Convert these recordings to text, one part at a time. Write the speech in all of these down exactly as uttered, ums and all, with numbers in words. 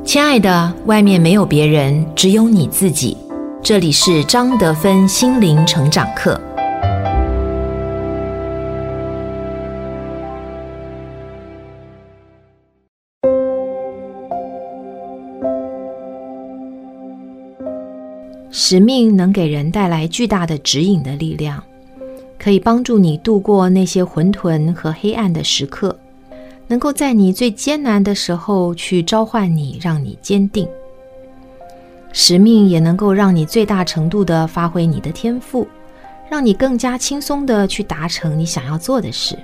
亲爱的，外面没有别人，只有你自己。这里是张德芬心灵成长课。使命能给人带来巨大的指引的力量，可以帮助你度过那些混沌和黑暗的时刻，能够在你最艰难的时候去召唤你，让你坚定。使命也能够让你最大程度地发挥你的天赋，让你更加轻松地去达成你想要做的事。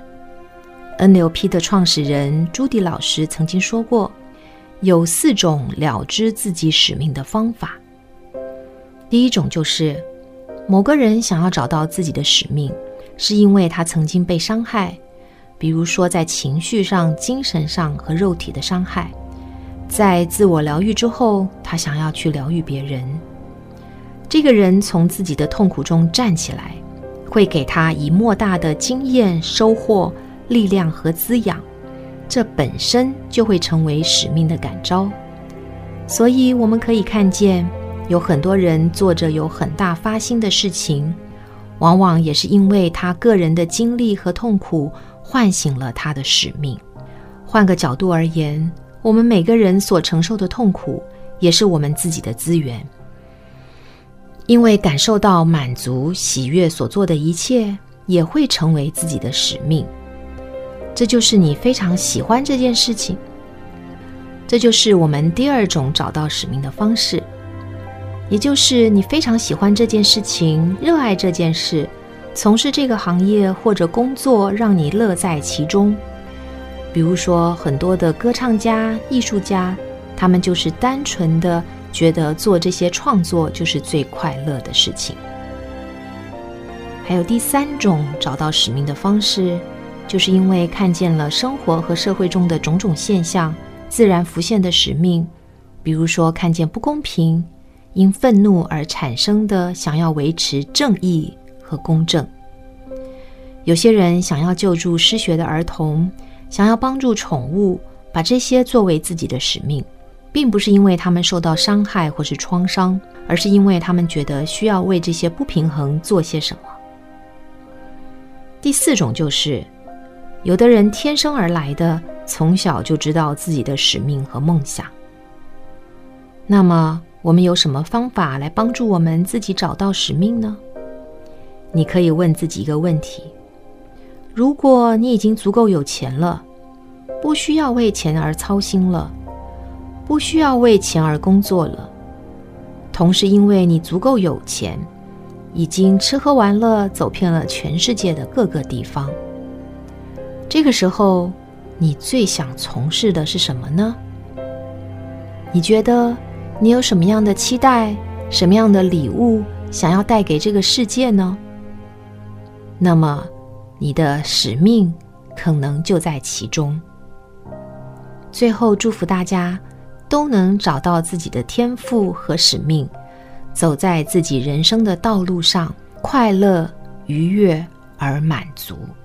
N L P 的创始人朱迪老师曾经说过，有四种了知自己使命的方法。第一种就是某个人想要找到自己的使命，是因为他曾经被伤害，比如说在情绪上、精神上和肉体的伤害。在自我疗愈之后，他想要去疗愈别人。这个人从自己的痛苦中站起来，会给他以莫大的经验、收获、力量和滋养，这本身就会成为使命的感召。所以我们可以看见，有很多人做着有很大发心的事情，往往也是因为他个人的经历和痛苦唤醒了他的使命。换个角度而言，我们每个人所承受的痛苦也是我们自己的资源，因为感受到满足、喜悦所做的一切也会成为自己的使命。这就是你非常喜欢这件事情。这就是我们第二种找到使命的方式，也就是你非常喜欢这件事情，热爱这件事，从事这个行业或者工作让你乐在其中。比如说很多的歌唱家、艺术家，他们就是单纯的觉得做这些创作就是最快乐的事情。还有第三种找到使命的方式，就是因为看见了生活和社会中的种种现象，自然浮现的使命。比如说看见不公平，因愤怒而产生的想要维持正义和公正。有些人想要救助失学的儿童，想要帮助宠物，把这些作为自己的使命，并不是因为他们受到伤害或是创伤，而是因为他们觉得需要为这些不平衡做些什么。第四种就是有的人天生而来的，从小就知道自己的使命和梦想。那么我们有什么方法来帮助我们自己找到使命呢？你可以问自己一个问题：如果你已经足够有钱了，不需要为钱而操心了，不需要为钱而工作了，同时因为你足够有钱，已经吃喝玩乐走遍了全世界的各个地方，这个时候你最想从事的是什么呢？你觉得你有什么样的期待，什么样的礼物想要带给这个世界呢？那么你的使命可能就在其中。最后祝福大家都能找到自己的天赋和使命，走在自己人生的道路上，快乐、愉悦而满足。